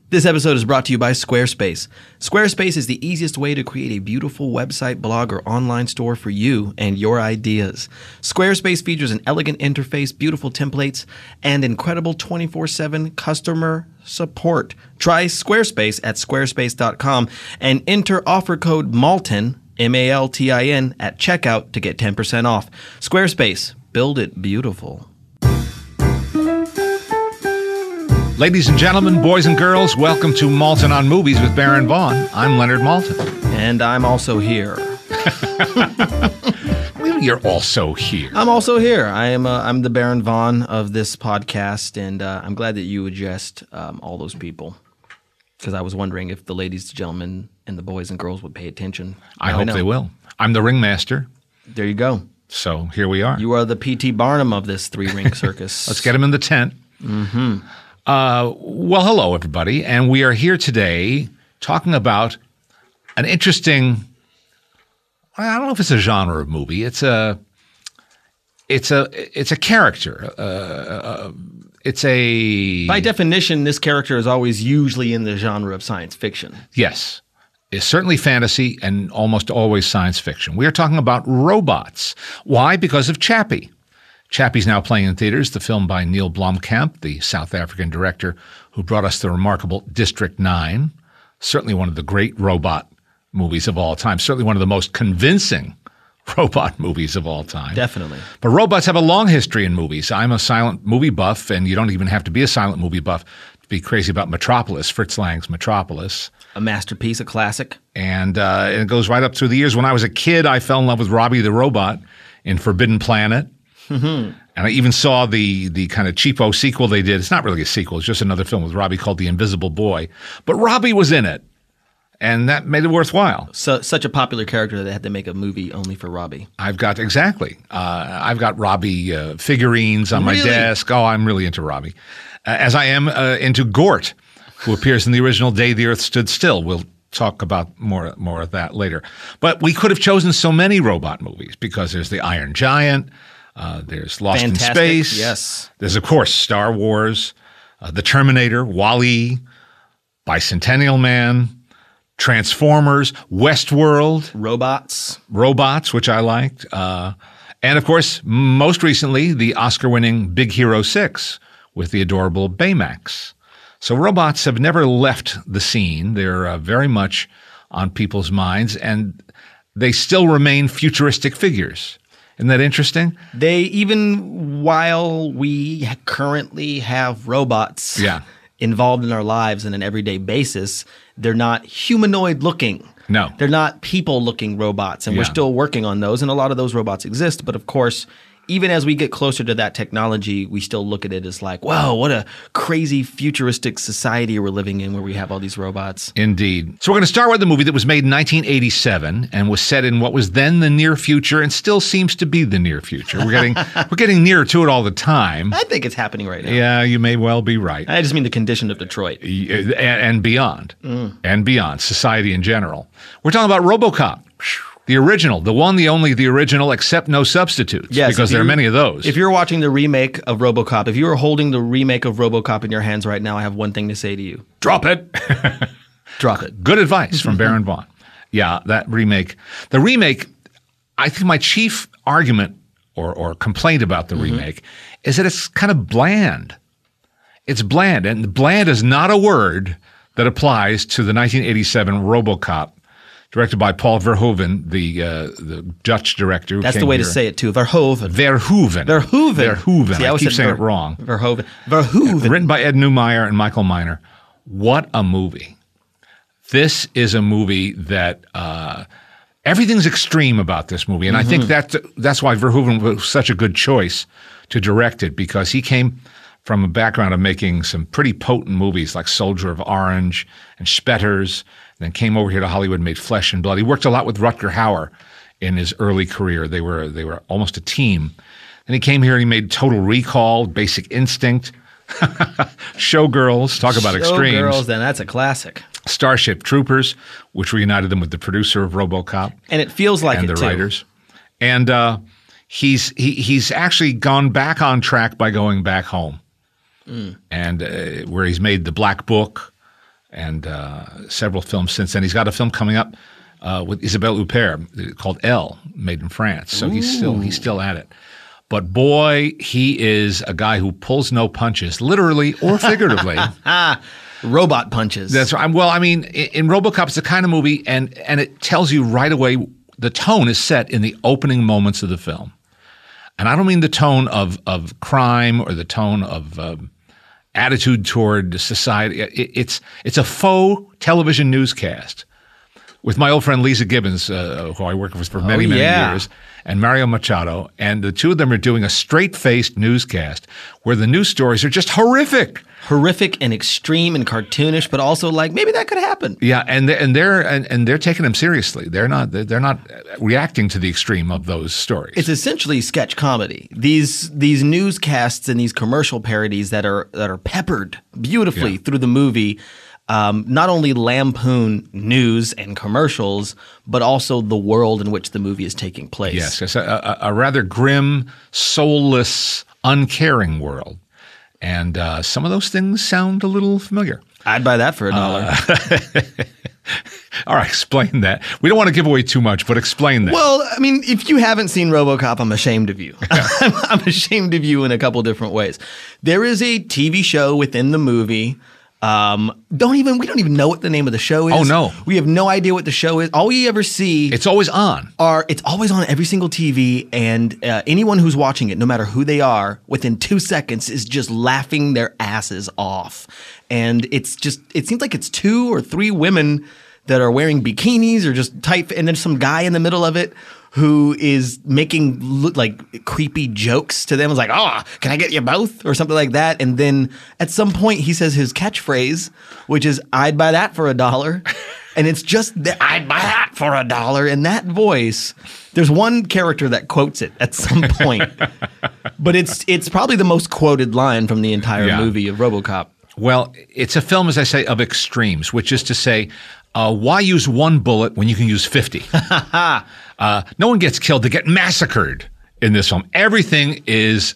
This episode is brought to you by Squarespace. Squarespace is the easiest way to create a beautiful website, blog, or online store for you and your ideas. Squarespace features an elegant interface, beautiful templates, and incredible 24/7 customer support. Try Squarespace at squarespace.com and enter offer code MALTIN, MALTIN, at checkout to get 10% off. Squarespace, build it beautiful. Ladies and gentlemen, boys and girls, welcome to Maltin on Movies with Baron Vaughn. I'm Leonard Maltin. And I'm also here. You're also here. I'm also here. I'm the Baron Vaughn of this podcast, and I'm glad that you addressed all those people, because I was wondering if the ladies, the gentlemen, and the boys and girls would pay attention. I hope they will. I'm the ringmaster. There you go. So here we are. You are the P.T. Barnum of this three-ring circus. Let's get him in the tent. Mm-hmm. Well, hello, everybody. And we are here today talking about an interesting, I don't know if it's a genre of movie. It's a character. By definition, this character is always usually in the genre of science fiction. Yes. It's certainly fantasy and almost always science fiction. We are talking about robots. Why? Because of Chappie. Chappie's now playing in theaters, the film by Neil Blomkamp, the South African director who brought us the remarkable District 9, certainly one of the great robot movies of all time, certainly one of the most convincing robot movies of all time. Definitely. But robots have a long history in movies. I'm a silent movie buff, and you don't even have to be a silent movie buff to be crazy about Metropolis, Fritz Lang's Metropolis. A masterpiece, a classic. And it goes right up through the years. When I was a kid, I fell in love with Robbie the Robot in Forbidden Planet. Mm-hmm. And I even saw the kind of cheapo sequel they did. It's not really a sequel. It's just another film with Robbie called The Invisible Boy. But Robbie was in it, and that made it worthwhile. So such a popular character that they had to make a movie only for Robbie. I've got Robbie figurines on my desk. Oh, I'm really into Robbie. As I am into Gort, who appears in the original Day the Earth Stood Still. We'll talk about more of that later. But we could have chosen so many robot movies because there's The Iron Giant. There's Lost in Space. Yes. There's, of course, Star Wars, The Terminator, WALL-E, Bicentennial Man, Transformers, Westworld. Robots, which I liked. And, of course, most recently, the Oscar-winning Big Hero 6 with the adorable Baymax. So robots have never left the scene. They're very much on people's minds, and they still remain futuristic figures. Isn't that interesting? Even while we currently have robots involved in our lives on an everyday basis, they're not humanoid looking. No. They're not people looking robots, and we're still working on those, and a lot of those robots exist. But of course, even as we get closer to that technology, we still look at it as like, wow, what a crazy futuristic society we're living in where we have all these robots. Indeed. So we're going to start with a movie that was made in 1987 and was set in what was then the near future and still seems to be the near future. We're getting nearer to it all the time. I think it's happening right now. Yeah, you may well be right. I just mean the condition of Detroit. And beyond. And beyond, society in general. We're talking about RoboCop. The original, the one, the only, the original, except no substitutes, because there are many of those. If you're watching the remake of RoboCop, if you are holding the remake of RoboCop in your hands right now, I have one thing to say to you. Drop it. Drop it. Good advice from Baron Vaughn. Yeah, that remake. The remake, I think my chief argument or complaint about the remake is that it's kind of bland. It's bland, and bland is not a word that applies to the 1987 RoboCop, directed by Paul Verhoeven, the Dutch director. That's the way to say it, too. Verhoeven. See, I keep saying it wrong. Verhoeven. Written by Ed Neumeyer and Michael Miner. What a movie. This is a movie that everything's extreme about this movie. And I think that's why Verhoeven was such a good choice to direct it, because he came from a background of making some pretty potent movies like Soldier of Orange and Spetters, and then came over here to Hollywood and made Flesh and Blood. He worked a lot with Rutger Hauer in his early career. They were almost a team. And he came here and he made Total Recall, Basic Instinct, Showgirls, talk about extremes. Showgirls, then that's a classic. Starship Troopers, which reunited them with the producer of RoboCop. And it feels like and it, the writers. And he's actually gone back on track by going back home. And where he's made The Black Book, and several films since then. He's got a film coming up with Isabelle Huppert called Elle, made in France. So he's still at it. But boy, he is a guy who pulls no punches, literally or figuratively. Robot punches. That's right. Well, I mean, in RoboCop, it's the kind of movie, and it tells you right away, the tone is set in the opening moments of the film. And I don't mean the tone of crime or the tone of attitude toward society. It's a faux television newscast with my old friend Lisa Gibbons, who I worked with for many years, and Mario Machado. And the two of them are doing a straight-faced newscast where the news stories are just horrific. Horrific and extreme and cartoonish, but also like maybe that could happen. Yeah, and they're taking them seriously. They're not reacting to the extreme of those stories. It's essentially sketch comedy. These newscasts and these commercial parodies that are peppered beautifully through the movie. Not only lampoon news and commercials, but also the world in which the movie is taking place. Yes, it's a rather grim, soulless, uncaring world. And some of those things sound a little familiar. I'd buy that for $1. All right, explain that. We don't want to give away too much, but explain that. Well, I mean, if you haven't seen RoboCop, I'm ashamed of you. I'm ashamed of you in a couple different ways. There is a TV show within the movie. We don't even know what the name of the show is. Oh, no. We have no idea what the show is. All we ever see it's always on. It's always on every single TV, and anyone who's watching it, no matter who they are, within 2 seconds is just laughing their asses off. And it seems like it's 2 or 3 women that are wearing bikinis or just tight, and then some guy in the middle of it who is making look like creepy jokes to them. It's like, oh, can I get you both? Or something like that. And then at some point he says his catchphrase, which is, I'd buy that for $1. And it's just, I'd buy that for $1. And that voice, there's one character that quotes it at some point. But it's probably the most quoted line from the entire movie of RoboCop. Well, it's a film, as I say, of extremes, which is to say, why use one bullet when you can use 50? No one gets killed. They get massacred in this film. Everything is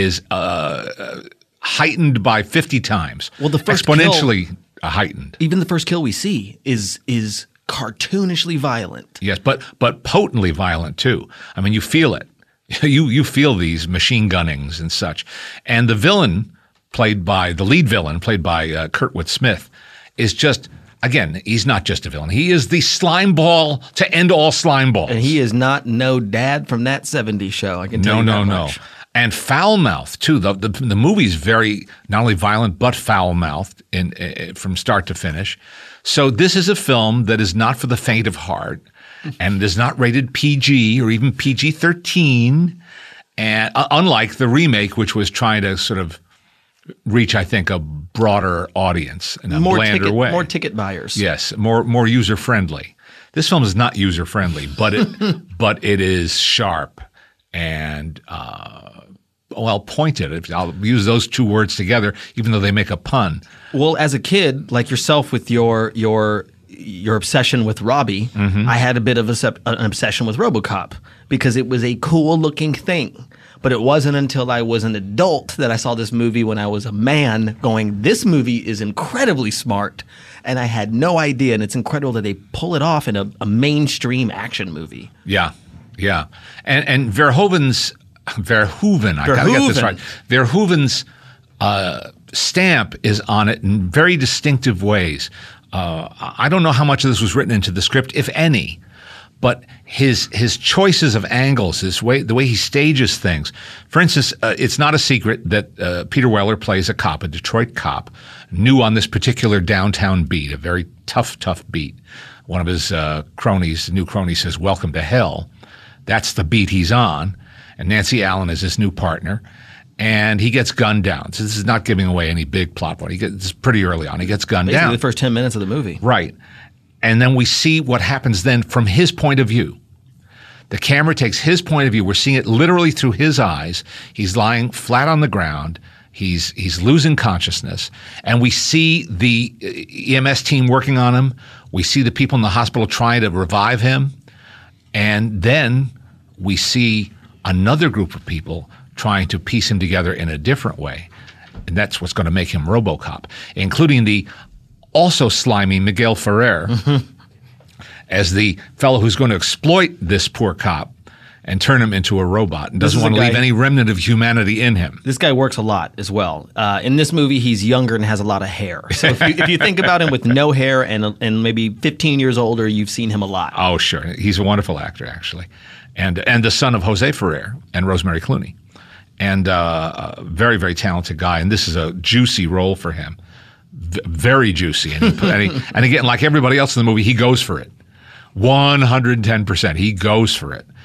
heightened by 50 times. Well, the first exponentially heightened. Even the first kill we see is cartoonishly violent. Yes, but potently violent too. I mean, you feel it. You feel these machine gunnings and such. And the lead villain, played by Kurtwood Smith, is just. Again, he's not just a villain. He is the slime ball to end all slime balls. And he is not no dad from that 70s show. I can tell you that much. And foul-mouthed, too. The movie's very not only violent, but foul-mouthed from start to finish. So this is a film that is not for the faint of heart and is not rated PG or even PG-13. And unlike the remake, which was trying to sort of reach, I think, a broader audience in a blander way. More ticket buyers. Yes, more user-friendly. This film is not user-friendly, but it is sharp and pointed. I'll use those two words together, even though they make a pun. Well, as a kid, like yourself with your obsession with Robbie, I had a bit of an obsession with RoboCop because it was a cool-looking thing. But it wasn't until I was an adult that I saw this movie when I was a man going, this movie is incredibly smart. And I had no idea. And it's incredible that they pull it off in a mainstream action movie. Yeah. Yeah. And Verhoeven's, I gotta get this right. Verhoeven's stamp is on it in very distinctive ways. I don't know how much of this was written into the script, if any. But his choices of angles, the way he stages things. For instance, it's not a secret that Peter Weller plays a cop, a Detroit cop, new on this particular downtown beat, a very tough beat. One of his new cronies says, "Welcome to hell." That's the beat he's on. And Nancy Allen is his new partner. And he gets gunned down. So this is not giving away any big plot point. This is pretty early on. He gets gunned down. Basically the first 10 minutes of the movie. Right. And then we see what happens then from his point of view. The camera takes his point of view. We're seeing it literally through his eyes. He's lying flat on the ground. He's losing consciousness. And we see the EMS team working on him. We see the people in the hospital trying to revive him. And then we see another group of people trying to piece him together in a different way. And that's what's going to make him RoboCop, including the also slimy Miguel Ferrer as the fellow who's going to exploit this poor cop and turn him into a robot and doesn't want to leave any remnant of humanity in him. This guy works a lot as well. In this movie, he's younger and has a lot of hair. So if you think about him with no hair and maybe 15 years older, you've seen him a lot. Oh, sure. He's a wonderful actor, actually. And the son of Jose Ferrer and Rosemary Clooney. And a very, very talented guy. And this is a juicy role for him. Very juicy. And again, like everybody else in the movie, he goes for it. 110%. He goes for it.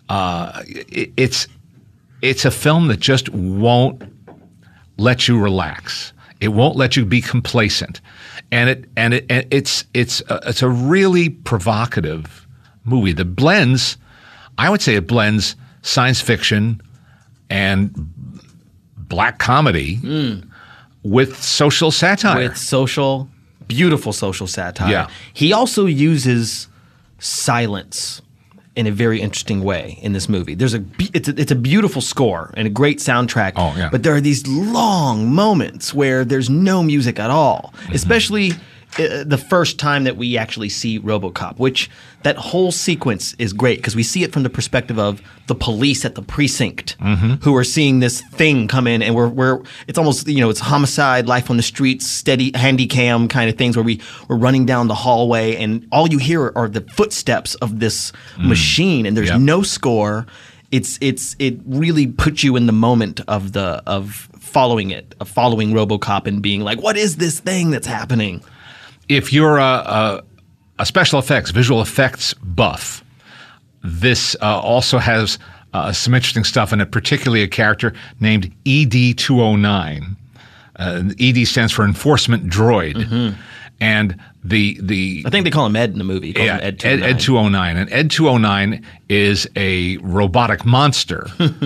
It's a film that just won't let you relax. It won't let you be complacent, and it's a really provocative movie that blends. I would say it blends science fiction and black comedy with social satire. Beautiful social satire. Yeah. He also uses silence in a very interesting way in this movie. It's a beautiful score and a great soundtrack. Oh, yeah. But there are these long moments where there's no music at all, especially the first time that we actually see RoboCop, which that whole sequence is great because we see it from the perspective of the police at the precinct who are seeing this thing come in, and we're it's almost, it's homicide, life on the streets, steady handy cam kind of things where we're running down the hallway and all you hear are the footsteps of this machine, and there's no score. It really puts you in the moment of following RoboCop and being like, what is this thing that's happening? If you're a special effects, visual effects buff, this also has some interesting stuff in it, particularly a character named ED-209. ED stands for Enforcement Droid. And I think they call him Ed in the movie. He calls him Ed-209. Ed-209. And Ed-209 is a robotic monster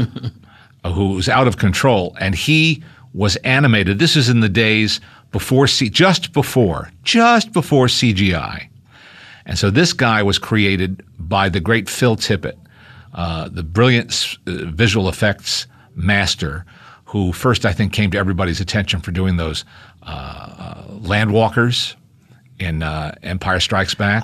who's out of control. And he was animated. This is in the days just before CGI. And so this guy was created by the great Phil Tippett, the brilliant visual effects master, who first I think came to everybody's attention for doing those Landwalkers in Empire Strikes Back.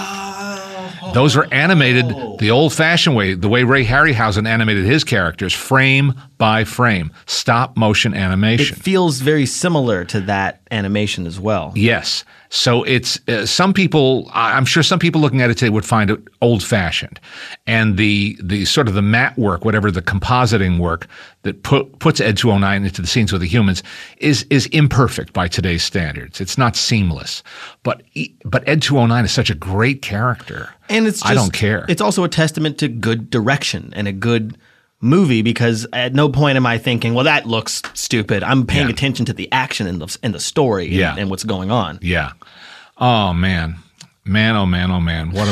Those were animated the old-fashioned way, the way Ray Harryhausen animated his characters, frame by frame, stop-motion animation. It feels very similar to that animation as well. Yes. So it's some people, I'm sure some people looking at it today would find it old-fashioned. And the sort of the matte work, whatever the compositing work that puts Ed-209 into the scenes with the humans is imperfect by today's standards. It's not seamless. But Ed-209 is such a great character. And I don't care. It's also a testament to good direction and a good movie, because at no point am I thinking, well, that looks stupid. I'm paying attention to the action and the story and what's going on. Yeah. Oh, man. Man, oh, man, oh, man. What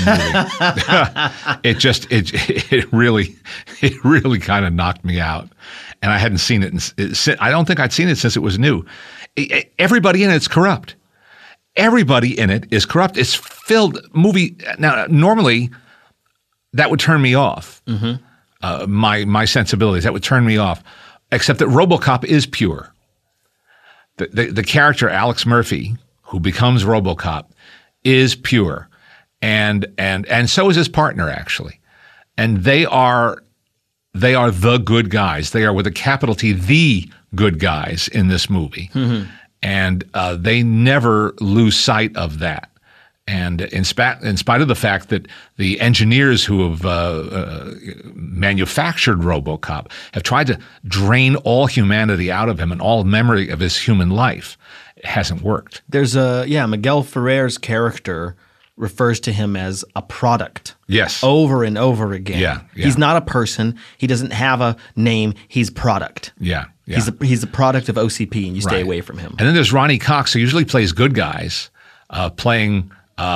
a movie. It really kind of knocked me out. And I hadn't seen it. I don't think I'd seen it since it was new. Everybody in it's corrupt. Everybody in it is corrupt. It's filled movie. Now, normally that would turn me off. My sensibilities, that would turn me off. Except that RoboCop is pure. The character Alex Murphy, who becomes RoboCop, is pure, and so is his partner actually, and they are the good guys. They are, with a capital T, the good guys in this movie. And they never lose sight of that. And in spite of the fact that the engineers who have manufactured RoboCop have tried to drain all humanity out of him and all memory of his human life, it hasn't worked. There's Miguel Ferrer's character refers to him as a product. Yes. Over and over again. Yeah. He's not a person. He doesn't have a name. He's product. Yeah. He's a product of OCP, and you stay away from him. And then there's Ronnie Cox, who usually plays good guys, playing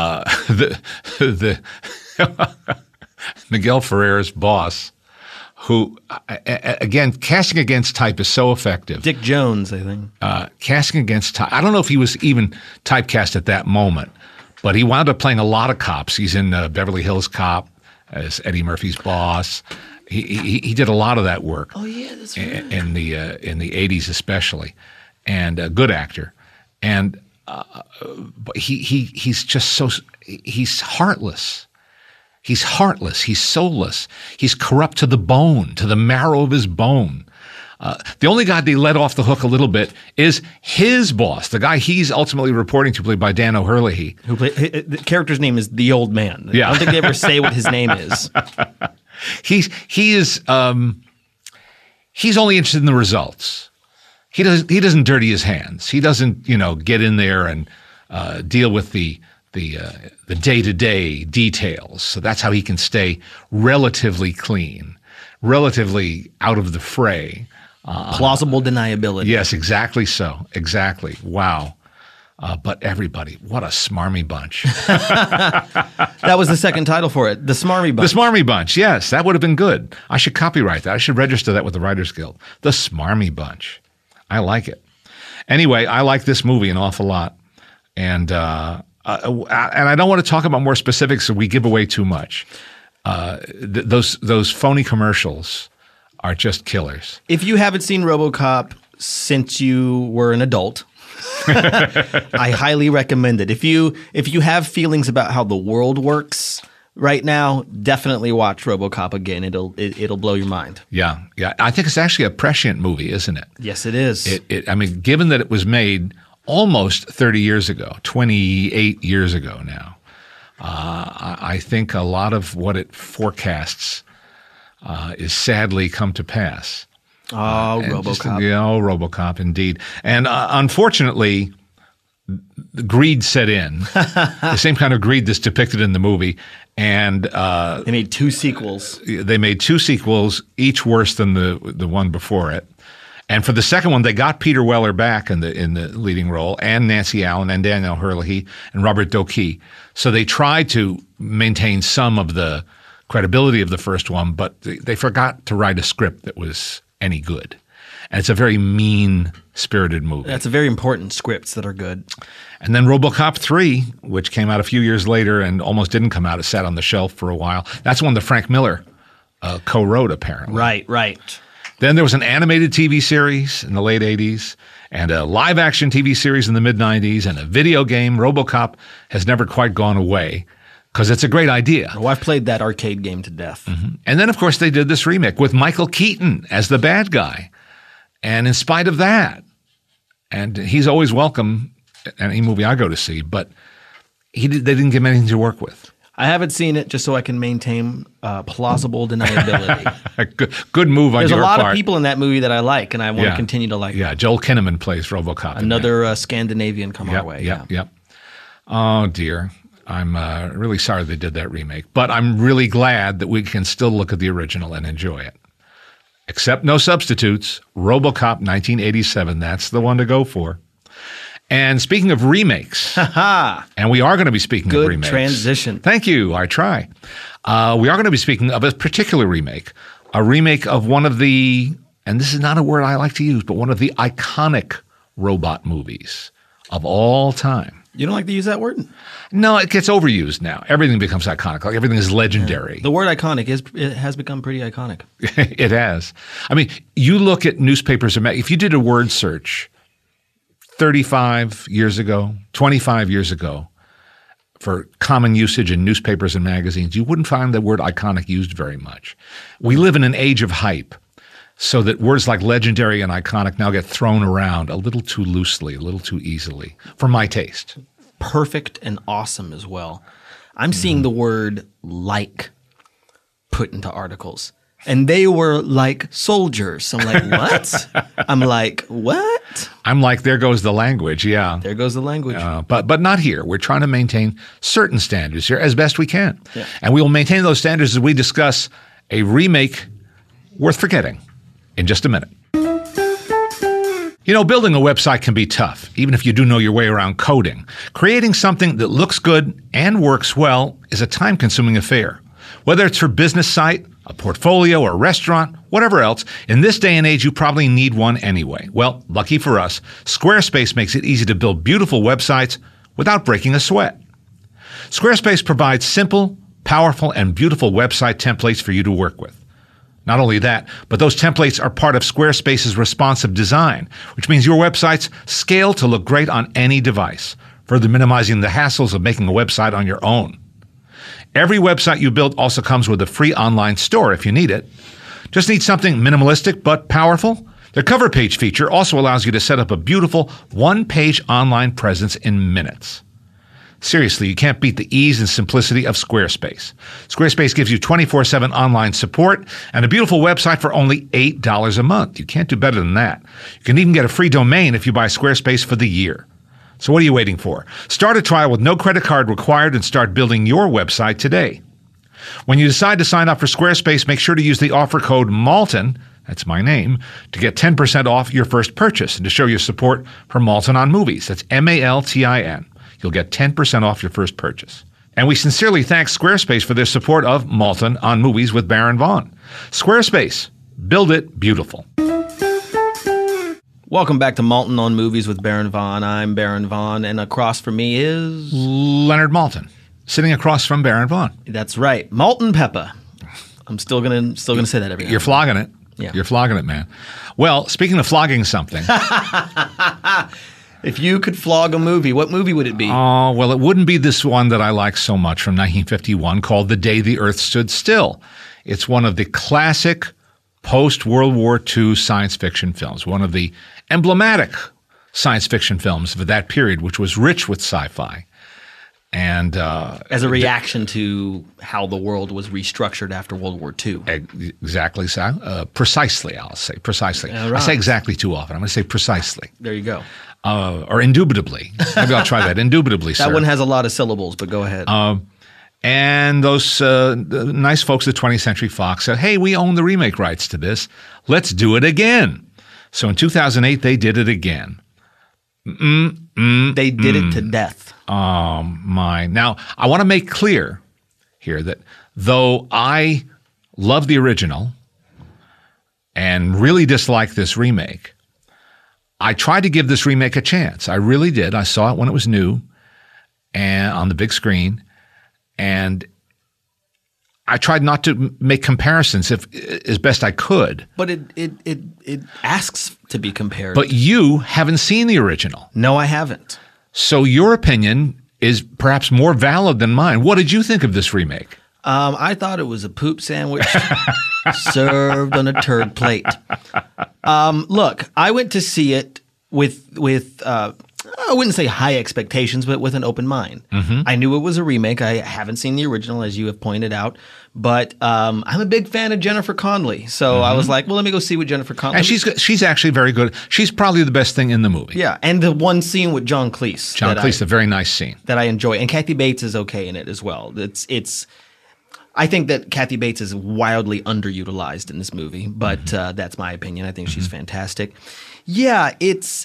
the Miguel Ferrer's boss, who again, casting against type is so effective. Dick Jones, I think. Casting against type. I don't know if he was even typecast at that moment, but he wound up playing a lot of cops. He's in Beverly Hills Cop as Eddie Murphy's boss. He did a lot of that work. Oh yeah, that's right. In the 80s especially, and a good actor. And but he's just so he's heartless. He's heartless. He's soulless. He's corrupt to the bone, to the marrow of his bone. The only guy they let off the hook a little bit is his boss, the guy he's ultimately reporting to, played by Dan O'Herlihy. The character's name is the Old Man. Yeah. I don't think they ever say what his name is. He's only interested in the results. He doesn't dirty his hands. He doesn't get in there and deal with the day-to-day details. So that's how he can stay relatively clean, relatively out of the fray. Plausible deniability. Yes, exactly so. Exactly. Wow. But everybody, what a smarmy bunch. That was the second title for it, The Smarmy Bunch. The Smarmy Bunch, yes, that would have been good. I should copyright that. I should register that with the Writers Guild. The Smarmy Bunch. I like it. Anyway, I like this movie an awful lot. And I don't want to talk about more specifics so we give away too much. Those phony commercials are just killers. If you haven't seen RoboCop since you were an adult, I highly recommend it. If you have feelings about how the world works right now, definitely watch RoboCop again. It'll blow your mind. Yeah. I think it's actually a prescient movie, isn't it? Yes, it is. I mean, given that it was made almost 30 years ago, 28 years ago now, I think a lot of what it forecasts is sadly come to pass. Oh, RoboCop. RoboCop, indeed. And unfortunately, the greed set in, the same kind of greed that's depicted in the movie. And they made two sequels. Each worse than the one before it. And for the second one, they got Peter Weller back in the leading role, and Nancy Allen, and Daniel Hurley, and Robert Doakey. So they tried to maintain some of the credibility of the first one, but they forgot to write a script that was any good. And it's a very mean-spirited movie. That's a very important scripts that are good. And then RoboCop 3, which came out a few years later and almost didn't come out. It sat on the shelf for a while. That's one that Frank Miller co-wrote, apparently. Right. Then there was an animated TV series in the late 80s and a live-action TV series in the mid-90s and a video game. RoboCop has never quite gone away because it's a great idea. Oh, I've played that arcade game to death. Mm-hmm. And then, of course, they did this remake with Michael Keaton as the bad guy. And in spite of that, and he's always welcome in any movie I go to see, but they didn't give him anything to work with. I haven't seen it just so I can maintain plausible deniability. Good move on your part. There's a lot of people in that movie that I like, and I want to continue to like them. Yeah, Joel Kinnaman plays RoboCop. Another Scandinavian come our way. Yep. Oh, dear. I'm really sorry they did that remake, but I'm really glad that we can still look at the original and enjoy it. Except no substitutes. RoboCop 1987, that's the one to go for. And speaking of remakes, and we are going to be speaking of remakes. Good transition. Thank you. I try. We are going to be speaking of a particular remake, a remake of one of the, and this is not a word I like to use, but one of the iconic robot movies of all time. You don't like to use that word? No, it gets overused now. Everything becomes iconic. Like everything is legendary. Yeah. The word iconic has become pretty iconic. It has. I mean, you look at newspapers, if you did a word search 35 years ago, 25 years ago, for common usage in newspapers and magazines, you wouldn't find the word iconic used very much. We live in an age of hype, so that words like legendary and iconic now get thrown around a little too loosely, a little too easily, for my taste. Perfect and awesome as well. I'm seeing the word like put into articles. And they were like soldiers. I'm like, what? I'm like, what? I'm like, there goes the language, yeah. There goes the language. But not here. We're trying to maintain certain standards here as best we can. Yeah. And we will maintain those standards as we discuss a remake worth forgetting in just a minute. You know, building a website can be tough, even if you do know your way around coding. Creating something that looks good and works well is a time-consuming affair. Whether it's for a business site, a portfolio, or a restaurant, whatever else, in this day and age, you probably need one anyway. Well, lucky for us, Squarespace makes it easy to build beautiful websites without breaking a sweat. Squarespace provides simple, powerful, and beautiful website templates for you to work with. Not only that, but those templates are part of Squarespace's responsive design, which means your websites scale to look great on any device, further minimizing the hassles of making a website on your own. Every website you build also comes with a free online store if you need it. Just need something minimalistic but powerful? Their cover page feature also allows you to set up a beautiful one-page online presence in minutes. Seriously, you can't beat the ease and simplicity of Squarespace. Squarespace gives you 24/7 online support and a beautiful website for only $8 a month. You can't do better than that. You can even get a free domain if you buy Squarespace for the year. So what are you waiting for? Start a trial with no credit card required and start building your website today. When you decide to sign up for Squarespace, make sure to use the offer code Maltin, that's my name, to get 10% off your first purchase and to show your support for Maltin on Movies. That's Maltin. You'll get 10% off your first purchase. And we sincerely thank Squarespace for their support of Maltin on Movies with Baron Vaughn. Squarespace, build it beautiful. Welcome back to Maltin on Movies with Baron Vaughn. I'm Baron Vaughn, and across from me is... Leonard Maltin, sitting across from Baron Vaughn. That's right, Maltin Pepper. I'm still gonna say that every now. You're flogging it. Yeah. You're flogging it, man. Well, speaking of flogging something... If you could flog a movie, what movie would it be? Oh, well, it wouldn't be this one that I like so much from 1951 called The Day the Earth Stood Still. It's one of the classic post-World War II science fiction films, one of the emblematic science fiction films of that period, which was rich with sci-fi. And as a reaction to how the world was restructured after World War II. Exactly so. Precisely, I'll say. Precisely. Right. I say exactly too often. I'm going to say precisely. There you go. Or indubitably. Maybe I'll try that. Indubitably, sir. That one has a lot of syllables, but go ahead. And those nice folks at 20th Century Fox said, hey, we own the remake rights to this. Let's do it again. So in 2008, they did it again. They did it to death. My. Now, I want to make clear here that though I love the original and really dislike this remake, I tried to give this remake a chance. I really did. I saw it when it was new and on the big screen, and I tried not to make comparisons as best I could. But it asks to be compared. But you haven't seen the original. No, I haven't. So your opinion is perhaps more valid than mine. What did you think of this remake? I thought it was a poop sandwich served on a turd plate. Look, I went to see it with I wouldn't say high expectations, but with an open mind. Mm-hmm. I knew it was a remake. I haven't seen the original, as you have pointed out. But I'm a big fan of Jennifer Connelly. So I was like, well, let me go see what Jennifer Connelly... And she's actually very good. She's probably the best thing in the movie. Yeah, and the one scene with John Cleese. John Cleese, a very nice scene. That I enjoy. And Kathy Bates is okay in it as well. I think that Kathy Bates is wildly underutilized in this movie, but that's my opinion. I think she's fantastic. Yeah, it's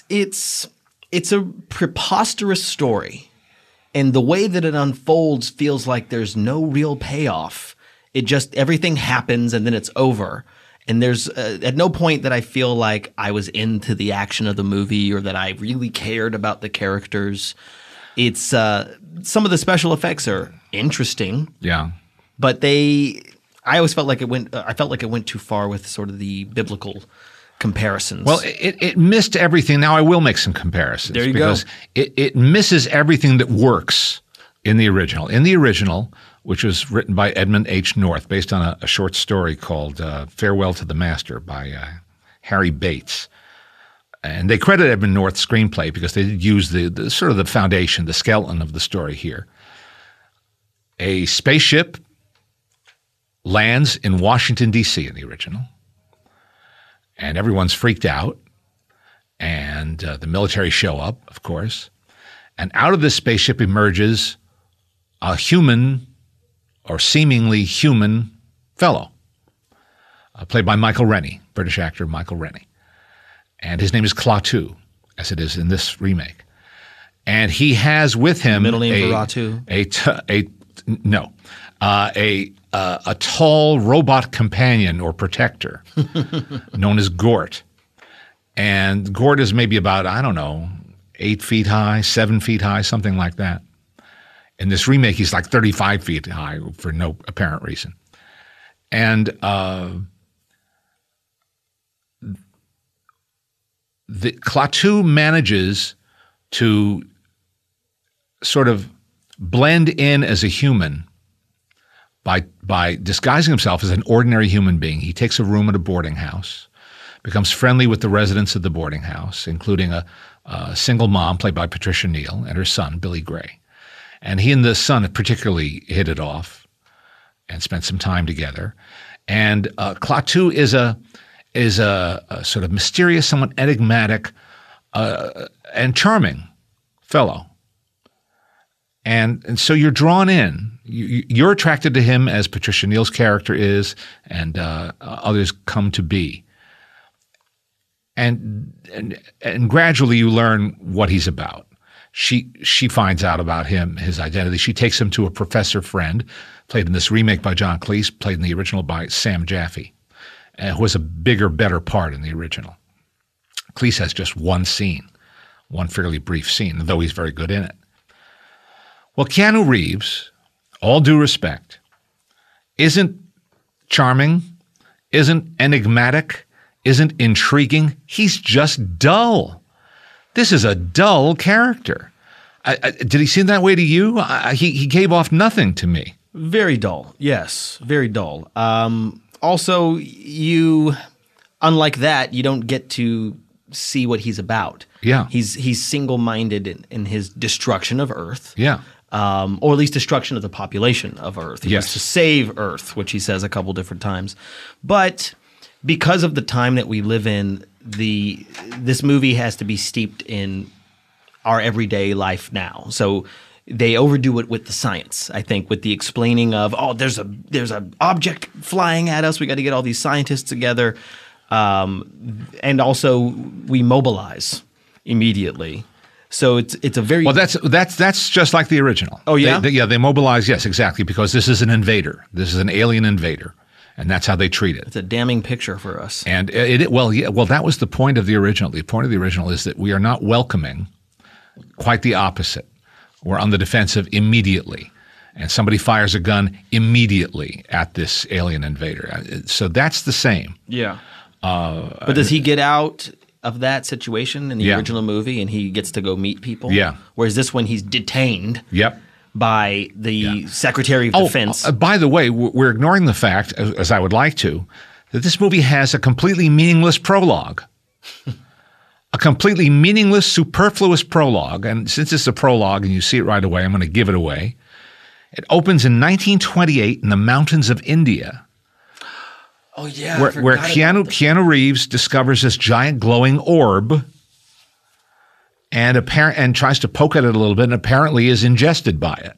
a preposterous story, and the way that it unfolds feels like there's no real payoff. It just everything happens and then it's over. And there's at no point that I feel like I was into the action of the movie or that I really cared about the characters. It's some of the special effects are interesting. Yeah. But I always felt like it went too far with sort of the biblical comparisons. Well, it missed everything. Now I will make some comparisons. There you go. Because it misses everything that works in the original. In the original, which was written by Edmund H. North, based on a short story called Farewell to the Master by Harry Bates. And they credit Edmund North's screenplay because they did use the sort of the foundation, the skeleton of the story here. A spaceship lands in Washington, D.C. in the original, and everyone's freaked out, and the military show up, of course, and out of this spaceship emerges a human or seemingly human fellow, played by Michael Rennie, British actor Michael Rennie, and his name is Klaatu, as it is in this remake, and he has with him middle name for Ratu. A tall robot companion or protector known as Gort. And Gort is maybe about, 8 feet high, 7 feet high, something like that. In this remake, he's like 35 feet high for no apparent reason. And Klaatu manages to sort of blend in as a human by disguising himself as an ordinary human being. He takes a room at a boarding house, becomes friendly with the residents of the boarding house, including a single mom played by Patricia Neal and her son, Billy Gray. And he and the son particularly hit it off and spent some time together. And Klaatu is a sort of mysterious, somewhat enigmatic, and charming fellow. And so you're drawn in. You're attracted to him as Patricia Neal's character is, and others come to be. And gradually you learn what he's about. She finds out about him, his identity. She takes him to a professor friend, played in this remake by John Cleese, played in the original by Sam Jaffe, who was a bigger, better part in the original. Cleese has just one scene, one fairly brief scene, though he's very good in it. Well, Keanu Reeves, all due respect, isn't charming, isn't enigmatic, isn't intriguing. He's just dull. This is a dull character. Did he seem that way to you? He gave off nothing to me. Very dull. Yes, very dull. Also, unlike that, you don't get to see what he's about. Yeah. He's single-minded in his destruction of Earth. Yeah. Or at least destruction of the population of Earth. He wants to save Earth, which he says a couple different times. But because of the time that we live in, this movie has to be steeped in our everyday life now. So they overdo it with the science, I think, with the explaining of, there's a object flying at us. We got to get all these scientists together. And also we mobilize immediately. So it's a very well. That's just like the original. Oh yeah, they mobilize. Yes, exactly, because this is an invader. This is an alien invader, and that's how they treat it. It's a damning picture for us. And that was the point of the original. The point of the original is that we are not welcoming. Quite the opposite. We're on the defensive immediately, and somebody fires a gun immediately at this alien invader. So that's the same. Yeah. But does he get out of that situation in the original movie, and he gets to go meet people? Yeah. Whereas this one, he's detained. Yep. By the Secretary of Defense. By the way, we're ignoring the fact, as I would like to, that this movie has a completely meaningless prologue. A completely meaningless, superfluous prologue. And since it's a prologue and you see it right away, I'm going to give it away. It opens in 1928 in the mountains of India. Oh, yeah. Where Keanu Reeves discovers this giant glowing orb and tries to poke at it a little bit and apparently is ingested by it.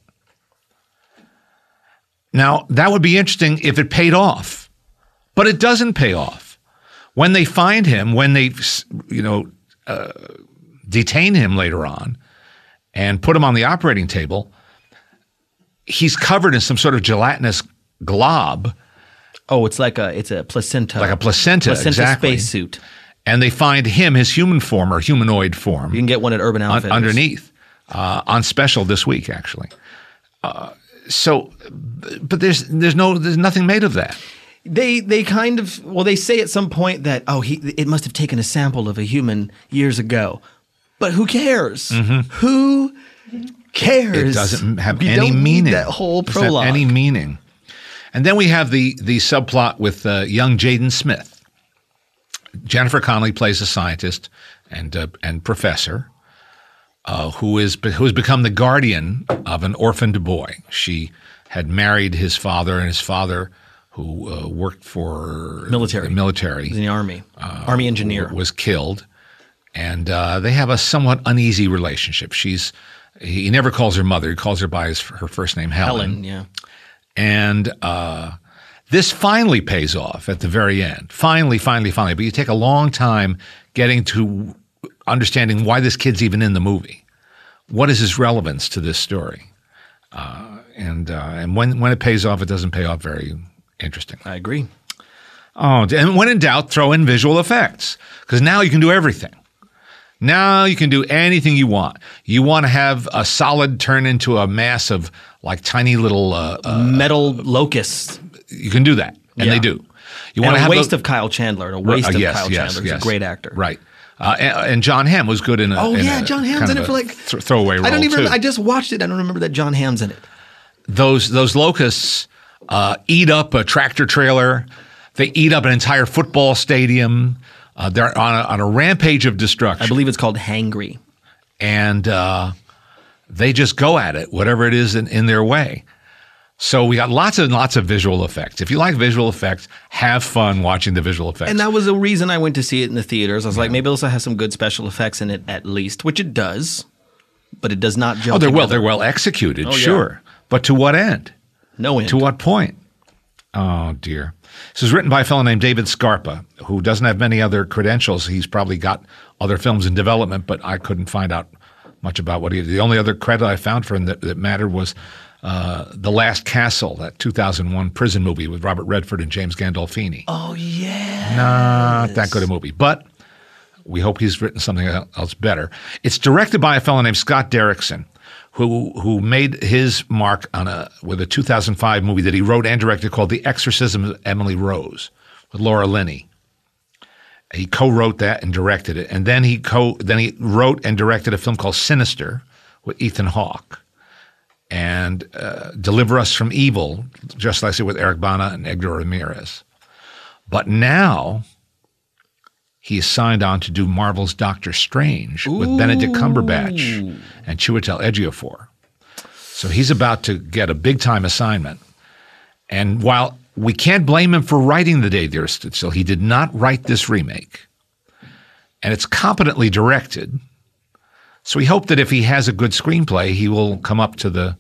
Now, that would be interesting if it paid off, but it doesn't pay off. When they find him, when they, detain him later on and put him on the operating table, he's covered in some sort of gelatinous glob. Oh, it's a placenta. Like a placenta, exactly. Spacesuit. And they find him, his human form or humanoid form. You can get one at Urban Outfitters. Underneath, on special this week, actually. But there's nothing made of that. They kind of, they say at some point that, it must have taken a sample of a human years ago. But who cares? Mm-hmm. Who cares? It doesn't have any meaning. That whole prologue. Any meaning. And then we have the subplot with young Jaden Smith. Jennifer Connelly plays a scientist and professor who has become the guardian of an orphaned boy. She had married his father, and his father, who worked for military, he was in the army, army engineer, was killed, and they have a somewhat uneasy relationship. He never calls her mother; he calls her by her first name, Helen. Yeah. And this finally pays off at the very end. Finally. But you take a long time getting to understanding why this kid's even in the movie. What is his relevance to this story? And when it pays off, it doesn't pay off very interesting. I agree. Oh, and when in doubt, throw in visual effects, because now you can do everything. Now you can do anything you want. You want to have a solid turn into a mass of like tiny little metal locusts. You can do that, and they do. You want to have a waste of Kyle Chandler. A waste of Kyle Chandler. He's a great actor. Right. And John Hamm was good in a. John Hamm's in it for like throwaway role. I just watched it. I don't remember that John Hamm's in it. Those locusts eat up a tractor trailer. They eat up an entire football stadium. They're on a rampage of destruction. I believe it's called Hangry. And they just go at it, whatever it is in their way. So we got lots and lots of visual effects. If you like visual effects, have fun watching the visual effects. And that was the reason I went to see it in the theaters. I was like, maybe this will have some good special effects in it at least, which it does. But it does not gel together. They're well executed, sure. But to what end? No end. To what point? Oh, dear. This is written by a fellow named David Scarpa, who doesn't have many other credentials. He's probably got other films in development, but I couldn't find out much about what he did. The only other credit I found for him that mattered was The Last Castle, that 2001 prison movie with Robert Redford and James Gandolfini. Oh, yeah. Not that good a movie, but we hope he's written something else better. It's directed by a fellow named Scott Derrickson, who made his mark with a 2005 movie that he wrote and directed called The Exorcism of Emily Rose with Laura Linney. He co-wrote that and directed it, and then he wrote and directed a film called Sinister with Ethan Hawke, and Deliver Us from Evil, just like I said, with Eric Bana and Edgar Ramirez. But now he is signed on to do Marvel's Doctor Strange with Benedict Cumberbatch and Chiwetel Ejiofor. So he's about to get a big-time assignment. And while we can't blame him for writing The Day the Earth Stood Still, he did not write this remake. And it's competently directed. So we hope that if he has a good screenplay, he will come up to the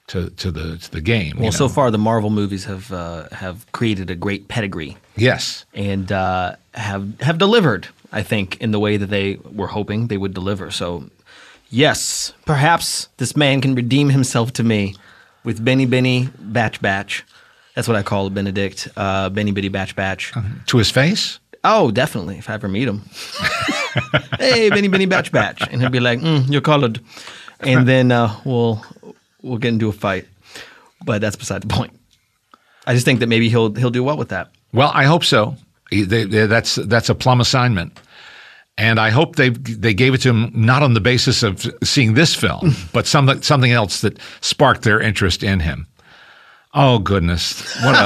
game. Well, so far the Marvel movies have created a great pedigree. Yes, and have delivered, I think, in the way that they were hoping they would deliver. So, yes, perhaps this man can redeem himself to me with Benny Benny Batch Batch. That's what I call Benedict, Benny Bitty Batch Batch. To his face? Oh, definitely, if I ever meet him. Hey, Benny Benny Batch Batch. And he'll be like, you're colored. And then we'll get into a fight. But that's beside the point. I just think that maybe he'll do well with that. Well, I hope so. That's a plum assignment. And I hope they gave it to him not on the basis of seeing this film, but something else that sparked their interest in him. Oh, goodness.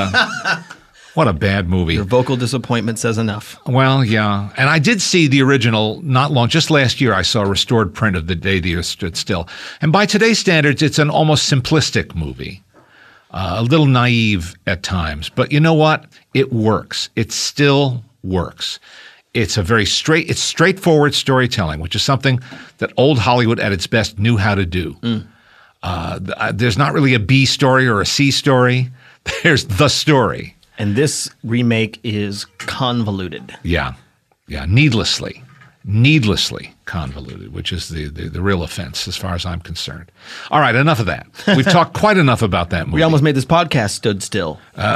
What a bad movie. Your vocal disappointment says enough. Well, yeah. And I did see the original just last year. I saw a restored print of The Day the Earth Stood Still. And by today's standards, it's an almost simplistic movie. A little naive at times. But you know what? It works. It still works. It's it's straightforward storytelling, which is something that old Hollywood at its best knew how to do. There's not really a B story or a C story. There's the story. And this remake is convoluted. Yeah. Needlessly convoluted, which is the real offense as far as I'm concerned. All right, enough of that. We've talked quite enough about that movie. We almost made this podcast stood still.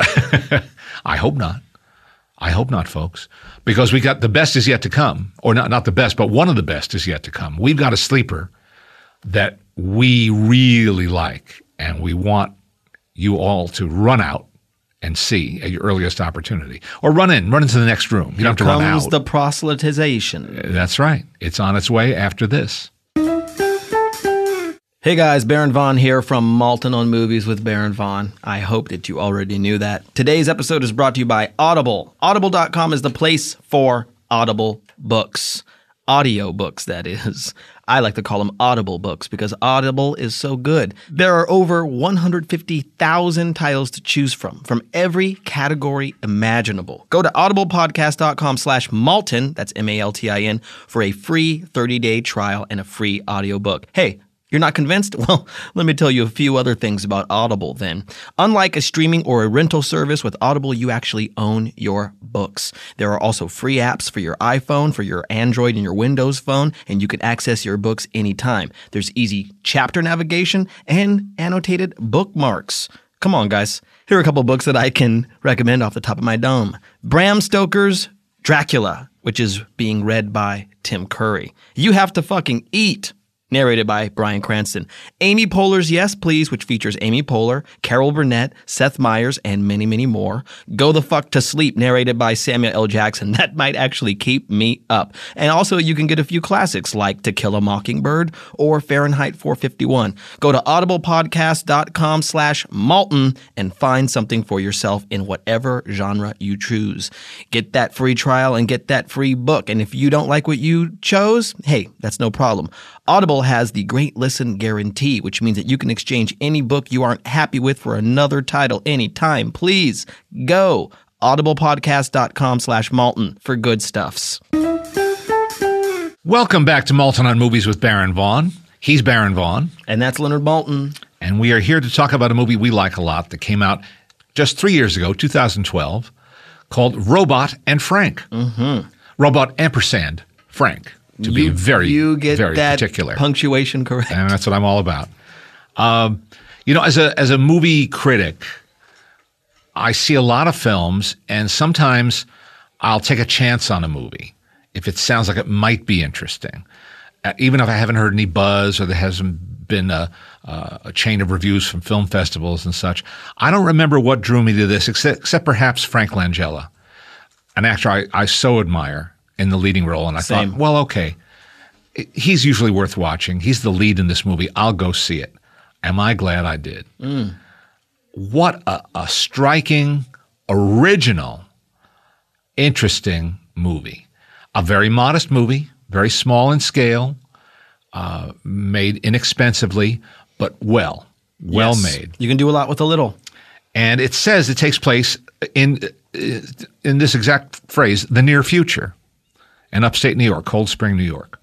I hope not. I hope not, folks, because we got the best is yet to come, or not the best, but one of the best is yet to come. We've got a sleeper that we really like, and we want you all to run out and see at your earliest opportunity. Or run into the next room. You don't have to run out. Here comes the proselytization. That's right. It's on its way after this. Hey guys, Baron Vaughn here from Malton on Movies with Baron Vaughn. I hope that you already knew that. Today's episode is brought to you by Audible. Audible.com is the place for Audible books. Audio books, that is. I like to call them Audible books because Audible is so good. There are over 150,000 titles to choose from every category imaginable. Go to audiblepodcast.com/Maltin, that's M-A-L-T-I-N, for a free 30-day trial and a free audiobook. Hey, you're not convinced? Well, let me tell you a few other things about Audible then. Unlike a streaming or a rental service, with Audible, you actually own your books. There are also free apps for your iPhone, for your Android and your Windows phone, and you can access your books anytime. There's easy chapter navigation and annotated bookmarks. Come on, guys. Here are a couple books that I can recommend off the top of my dome. Bram Stoker's Dracula, which is being read by Tim Curry. You have to fucking eat. narrated by Bryan Cranston. Amy Poehler's Yes Please, which features Amy Poehler, Carol Burnett, Seth Meyers, and many, many more. Go the Fuck to Sleep, narrated by Samuel L. Jackson. That might actually keep me up. And also, you can get a few classics like To Kill a Mockingbird or Fahrenheit 451. Go to audiblepodcast.com/Maltin and find something for yourself in whatever genre you choose. Get that free trial and get that free book. And if you don't like what you chose, hey, that's no problem. Audible has the Great Listen Guarantee, which means that you can exchange any book you aren't happy with for another title anytime. Please go audiblepodcast.com/Maltin for good stuffs. Welcome back to Maltin on Movies with Baron Vaughn. He's Baron Vaughn. And that's Leonard Maltin. And we are here to talk about a movie we like a lot that came out just 3 years ago, 2012, called Robot and Frank. Mm-hmm. Robot ampersand Frank. To be very, you get very that particular. Punctuation correct. And that's what I'm all about. As a movie critic, I see a lot of films, and sometimes I'll take a chance on a movie if it sounds like it might be interesting, even if I haven't heard any buzz or there hasn't been a chain of reviews from film festivals and such. I don't remember what drew me to this, except perhaps Frank Langella, an actor I so admire, in the leading role. And I thought, well, okay, he's usually worth watching. He's the lead in this movie. I'll go see it. Am I glad I did? What a striking, original, interesting movie. A very modest movie, very small in scale, made inexpensively, but well made. You can do a lot with a little. And it says it takes place in this exact phrase, the near future. In upstate New York, Cold Spring, New York.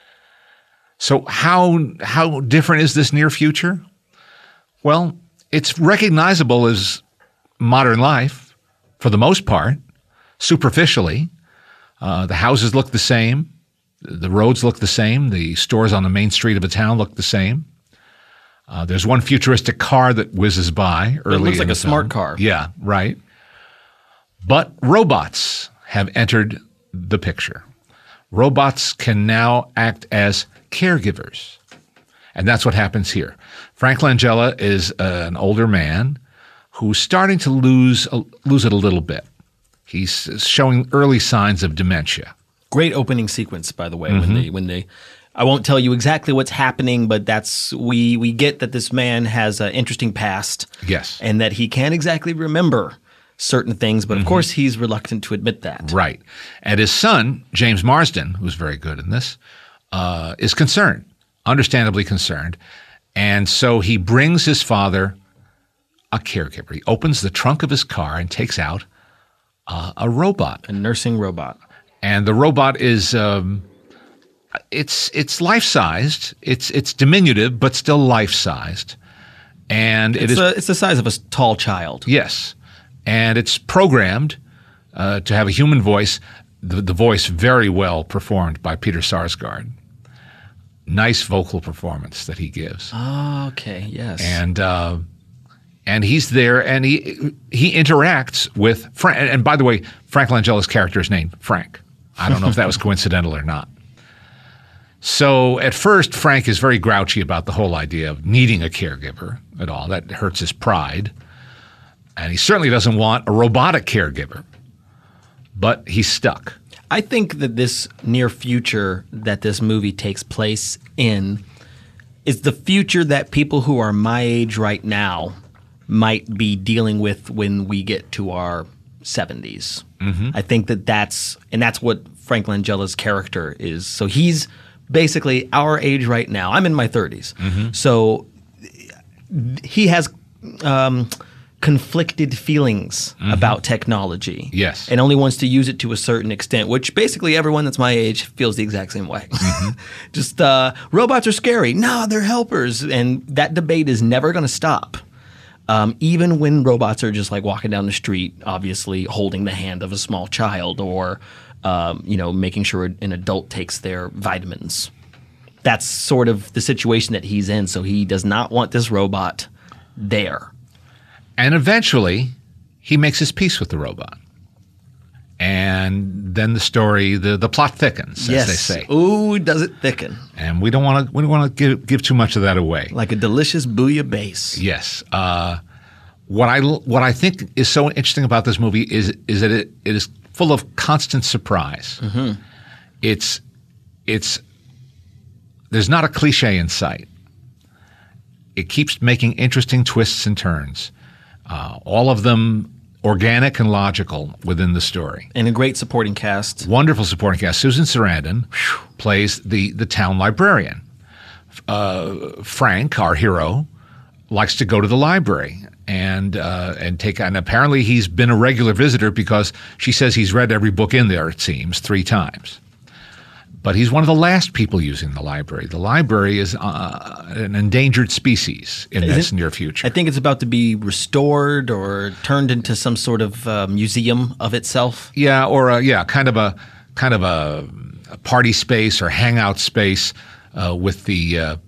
So how different is this near future? Well, it's recognizable as modern life for the most part, superficially. The houses look the same. The roads look the same. The stores on the main street of a town look the same. There's one futuristic car that whizzes by early. It looks like a smart car. Yeah, right. But robots have entered the picture. Robots can now act as caregivers. And that's what happens here. Frank Langella is an older man who's starting to lose it a little bit. He's showing early signs of dementia. Great opening sequence, by the way, when they I won't tell you exactly what's happening, but that's we get that this man has an interesting past. Yes. And that he can't exactly remember certain things, but of course he's reluctant to admit that. Right. And his son, James Marsden, who's very good in this, is concerned, understandably concerned. And so he brings his father a caregiver. He opens the trunk of his car and takes out a robot. A nursing robot. And the robot is it's life-sized. It's diminutive, but still life-sized. And it's the size of a tall child. Yes. And it's programmed to have a human voice, the voice very well performed by Peter Sarsgaard. Nice vocal performance that he gives. Oh, okay, yes. And he's there, and he interacts with Frank. And by the way, Frank Langella's character is named Frank. I don't know if that was coincidental or not. So at first, Frank is very grouchy about the whole idea of needing a caregiver at all. That hurts his pride. And he certainly doesn't want a robotic caregiver, but he's stuck. I think that this near future that this movie takes place in is the future that people who are my age right now might be dealing with when we get to our 70s. Mm-hmm. I think that's what Frank Langella's character is. So he's basically our age right now. I'm in my 30s. Mm-hmm. So he has conflicted feelings about technology. Yes. And only wants to use it to a certain extent, which basically everyone that's my age feels the exact same way. Mm-hmm. Just robots are scary. No, they're helpers. And that debate is never going to stop. Even when robots are just like walking down the street, obviously holding the hand of a small child or making sure an adult takes their vitamins. That's sort of the situation that he's in. So he does not want this robot there. And eventually, he makes his peace with the robot. And then the story, the plot thickens, as they say. Ooh, does it thicken? And we don't want to give too much of that away. Like a delicious bouillabaisse. Yes. What I think is so interesting about this movie is that it is full of constant surprise. Mm-hmm. It's there's not a cliche in sight. It keeps making interesting twists and turns. All of them organic and logical within the story. And a great supporting cast. Wonderful supporting cast. Susan Sarandon plays the town librarian. Frank, our hero, likes to go to the library and apparently he's been a regular visitor because she says he's read every book in there, it seems, 3 times. But he's one of the last people using the library. The library is an endangered species in this near future. I think it's about to be restored or turned into some sort of museum of itself. Yeah, or kind of a party space or hangout space with the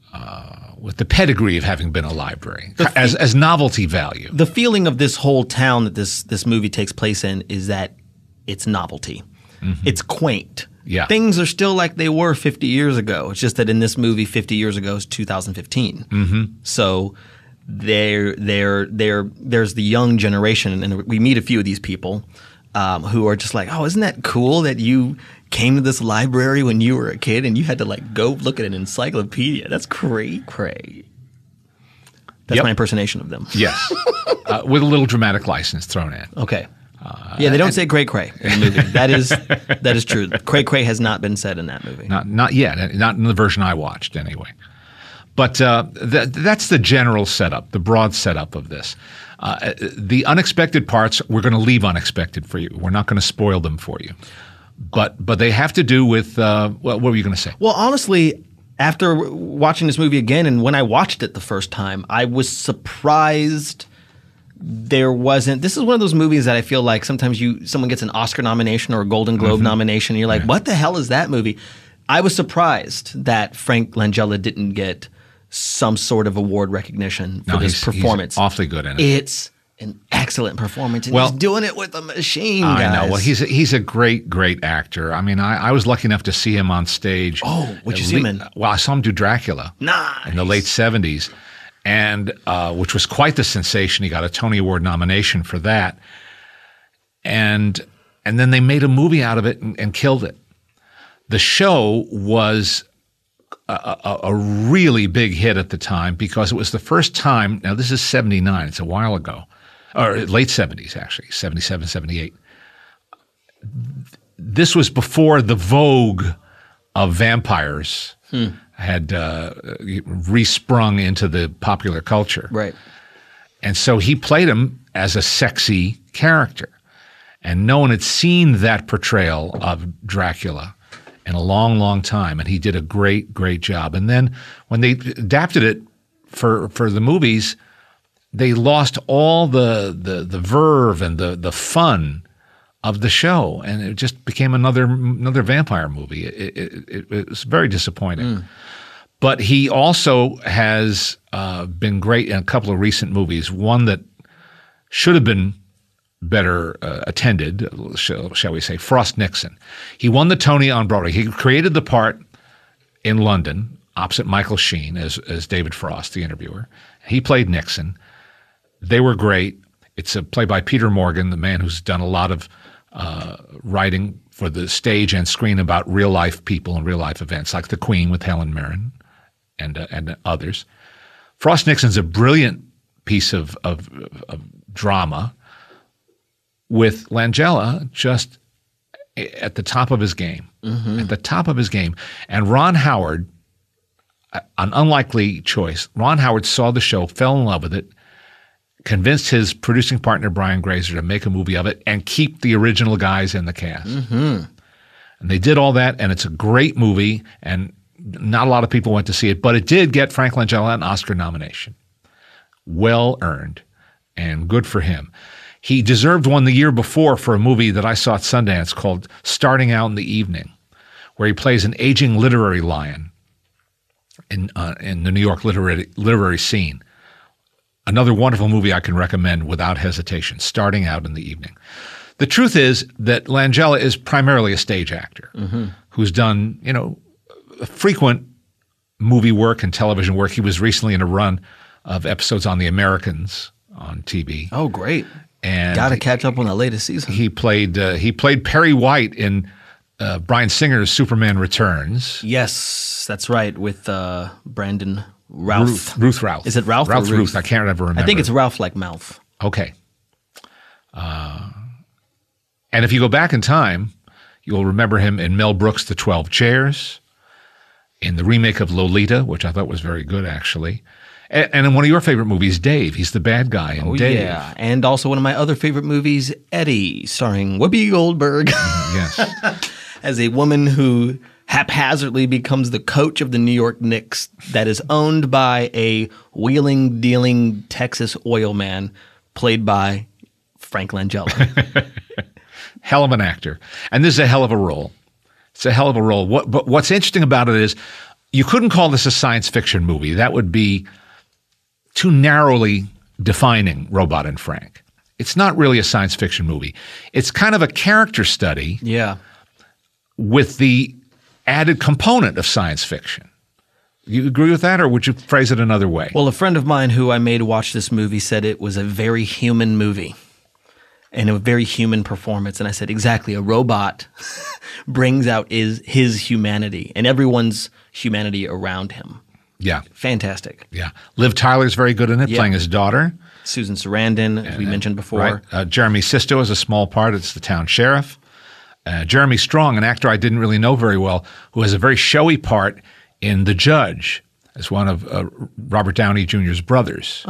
pedigree of having been a library as novelty value. The feeling of this whole town that this movie takes place in is that it's novelty. Mm-hmm. It's quaint. Yeah. Things are still like they were 50 years ago. It's just that in this movie, 50 years ago is 2015. Mm-hmm. So there's the young generation, and we meet a few of these people who are just like, oh, isn't that cool that you came to this library when you were a kid and you had to like go look at an encyclopedia? That's cray. That's my impersonation of them. Yes, with a little dramatic license thrown in. Okay. They don't say cray cray in the movie. That is true. Cray cray has not been said in that movie. Not yet. Not in the version I watched, anyway. But that's the general setup, the broad setup of this. The unexpected parts we're going to leave unexpected for you. We're not going to spoil them for you. But they have to do with what were you going to say? Well, honestly, after watching this movie again, and when I watched it the first time, I was surprised. This is one of those movies that I feel like sometimes someone gets an Oscar nomination or a Golden Globe nomination and you're like, what the hell is that movie? I was surprised that Frank Langella didn't get some sort of award recognition for this performance. He's awfully good in it. It's an excellent performance, and he's doing it with a machine, guys. I know. Well, he's a great actor. I mean, I was lucky enough to see him on stage. Oh, what'd you see him in? Well, I saw him do Dracula. Nice. In the late 70s. And which was quite the sensation. He got a Tony Award nomination for that, and then they made a movie out of it and killed it. The show was a really big hit at the time because it was the first time. Now this is 79. It's a while ago, or late 70s actually, 77, 78. This was before the vogue of vampires. Had resprung into the popular culture. Right. And so he played him as a sexy character. And no one had seen that portrayal of Dracula in a long, long time. And he did a great job. And then when they adapted it for the movies, they lost all the verve and the fun of the show, and it just became another vampire movie. It was very disappointing. But he also has been great in a couple of recent movies. One that should have been better attended, shall we say, Frost Nixon. He won the Tony on Broadway. He created the part in London opposite Michael Sheen as David Frost, the interviewer. He played Nixon. They were great. It's a play by Peter Morgan, the man who's done a lot of writing for the stage and screen about real life people and real life events, like The Queen with Helen Mirren and others. Frost Nixon's a brilliant piece of drama with Langella just at the top of his game, at the top of his game. And Ron Howard, an unlikely choice. Ron Howard saw the show, fell in love with it, convinced his producing partner, Brian Grazer, to make a movie of it and keep the original guys in the cast. And they did all that, and it's a great movie, and not a lot of people went to see it, but it did get Frank Langella an Oscar nomination. Well earned, and good for him. He deserved one the year before for a movie that I saw at Sundance called Starting Out in the Evening, where he plays an aging literary lion in the New York literary scene. Another wonderful movie I can recommend without hesitation, Starting Out in the Evening. The truth is that Langella is primarily a stage actor who's done, frequent movie work and television work. He was recently in a run of episodes on The Americans on TV. Oh, great. And got to catch up on the latest season. He played Perry White in Bryan Singer's Superman Returns. Yes, that's right, with Brandon Routh. Ruth Routh. Is it Ralph or Ralph Ruth? Ruth. I can't ever remember. I think it's Ralph like mouth. Okay. And if you go back in time, you'll remember him in Mel Brooks' The 12 Chairs, in the remake of Lolita, which I thought was very good, actually. And in one of your favorite movies, Dave. He's the bad guy in Dave. Yeah, and also one of my other favorite movies, Eddie, starring Whoopi Goldberg. Yes. As a woman who haphazardly becomes the coach of the New York Knicks that is owned by a wheeling, dealing Texas oil man played by Frank Langella. Hell of an actor. And this is a hell of a role. It's a hell of a role. But what's interesting about it is you couldn't call this a science fiction movie. That would be too narrowly defining Robot and Frank. It's not really a science fiction movie. It's kind of a character study Yeah. with the added component of science fiction. You agree with that, or would you phrase it another way? Well, a friend of mine who I made watch this movie said it was a very human movie and a very human performance. And I said, exactly, a robot brings out his humanity and everyone's humanity around him. Yeah. Fantastic. Yeah. Liv Tyler's very good in it, playing his daughter. Susan Sarandon, as we mentioned before. Right. Jeremy Sisto has a small part. It's the town sheriff. Jeremy Strong, an actor I didn't really know very well, who has a very showy part in The Judge as one of Robert Downey Jr.'s brothers.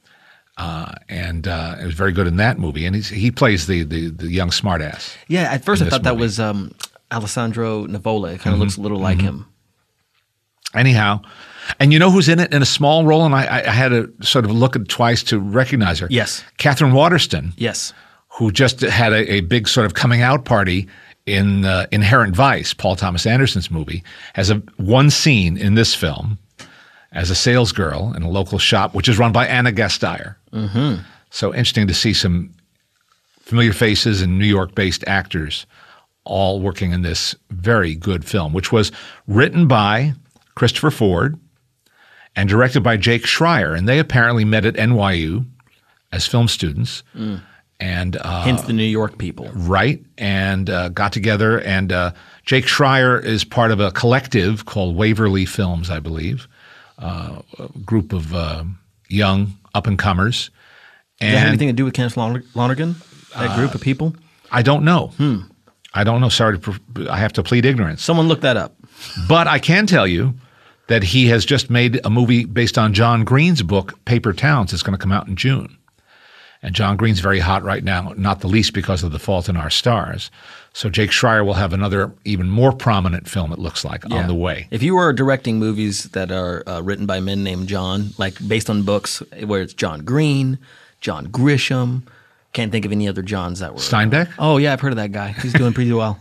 And it was very good in that movie. And he plays the young smartass. Yeah, at first I thought that movie. was Alessandro Nivola. It kind of looks a little like him. Anyhow, and you know who's in it in a small role? And I had to sort of look at it twice to recognize her. Yes. Catherine Waterston. Yes. Who just had a big sort of coming out party in Inherent Vice, Paul Thomas Anderson's movie, has one scene in this film as a salesgirl in a local shop, which is run by Anna Gasteyer. Mm-hmm. So interesting to see some familiar faces and New York-based actors all working in this very good film, which was written by Christopher Ford and directed by Jake Schreier. And they apparently met at NYU as film students. And Hence the New York people. Right, and got together. And Jake Schreier is part of a collective called Waverly Films, I believe, a group of young up-and-comers. Does that have anything to do with Kenneth Lonergan, that group of people? I don't know. I don't know. Sorry, I have to plead ignorance. Someone look that up. But I can tell you that he has just made a movie based on John Green's book, Paper Towns. It's going to come out in June. And John Green's very hot right now, not the least because of The Fault in Our Stars. So Jake Schreier will have another even more prominent film, it looks like, on the way. If you were directing movies that are written by men named John, like based on books where it's John Green, John Grisham, can't think of any other Johns that were. Steinbeck? Oh, yeah, I've heard of that guy. He's doing pretty well.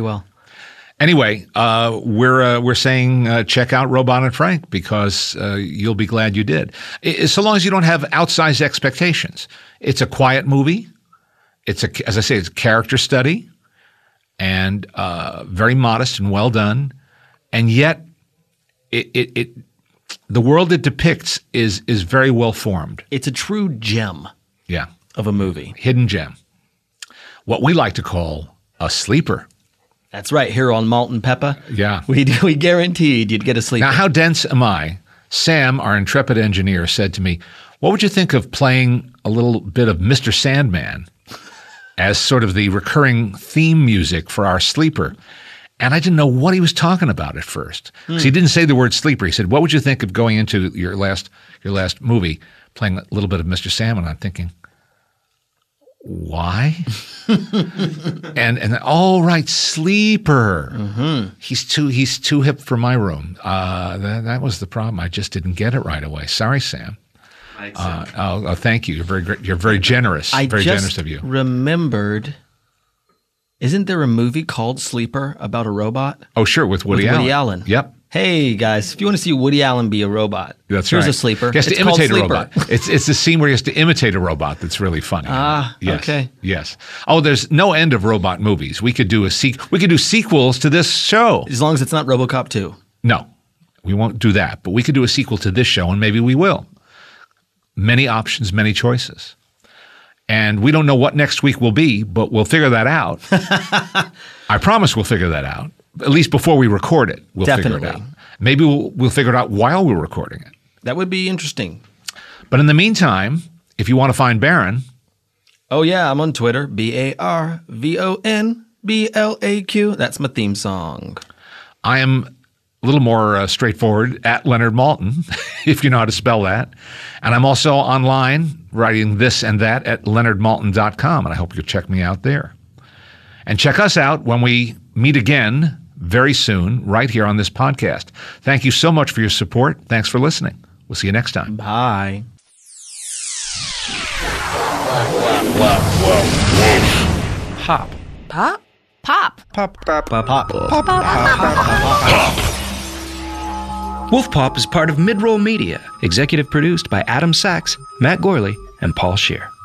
Anyway, we're saying check out Robot and Frank because you'll be glad you did. So long as you don't have outsized expectations. It's a quiet movie. As I say, it's a character study and very modest and well done. And yet, the world it depicts is very well formed. It's a true gem of a movie. Hidden gem. What we like to call a sleeper. That's right. Here on Malt and Pepper, Yeah. we guaranteed you'd get a sleeper. Now, how dense am I? Sam, our intrepid engineer, said to me, what would you think of playing a little bit of Mr. Sandman as sort of the recurring theme music for our sleeper? And I didn't know what he was talking about at first. So he didn't say the word sleeper. He said, what would you think of going into your last movie, playing a little bit of Mr. Sandman? I'm thinking, why? and all right, sleeper. Mm-hmm. He's too hip for my room. That was the problem. I just didn't get it right away. Sorry, Sam. Thank you. You're very generous. Very generous of you. Remembered. Isn't there a movie called Sleeper about a robot? Oh, sure, with Woody Allen. Woody Allen. Yep. Hey guys, if you want to see Woody Allen be a robot, That's here's right. a sleeper. He has to It's called imitate a Sleeper. robot. It's the scene where he has to imitate a robot that's really funny. Yes. okay. Yes. Oh, there's no end of robot movies. We could do we could do sequels to this show. As long as it's not RoboCop 2. No, we won't do that. But we could do a sequel to this show, and maybe we will. Many options, many choices. And we don't know what next week will be, but we'll figure that out. I promise we'll figure that out. At least before we record it, we'll figure it out. Maybe we'll figure it out while we're recording it. That would be interesting. But in the meantime, if you want to find Baron, Oh yeah, I'm on Twitter, BARVONBLAQ. That's my theme song. I am a little more straightforward, at Leonard Maltin, if you know how to spell that. And I'm also online writing this and that at leonardmaltin.com, and I hope you'll check me out there. And check us out when we meet again very soon, right here on this podcast. Thank you so much for your support. Thanks for listening. We'll see you next time. Bye. Pop. Pop? Pop. Pop. Pop. Pop. Pop. Pop. Wolf Pop is part of Midroll Media, executive produced by Adam Sachs, Matt Gorley, and Paul Scheer.